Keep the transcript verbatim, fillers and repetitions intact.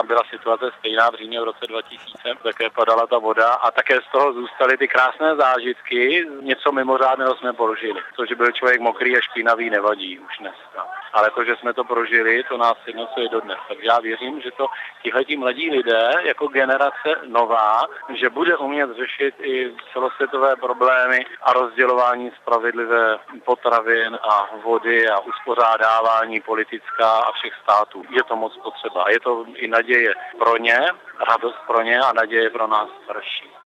byla situace stejná v Římě v roce dva tisíce, také padala ta voda a také z toho zůstaly ty krásné zážitky. Něco mimořádného jsme prožili. To, že byl člověk mokrý a špinavý, nevadí už dneska. Ale to, že jsme to prožili, to nás jednocuje dodnes. Takže já věřím, že to tihleti mladí lidé jako generace nová, že bude umět řešit i celosvětové problémy a rozdělování spravedlivé potravin a vody a uspořádávání politická a všech států. Je to moc potřeba. Je to i naděje pro ně, radost pro ně a naděje pro nás starší.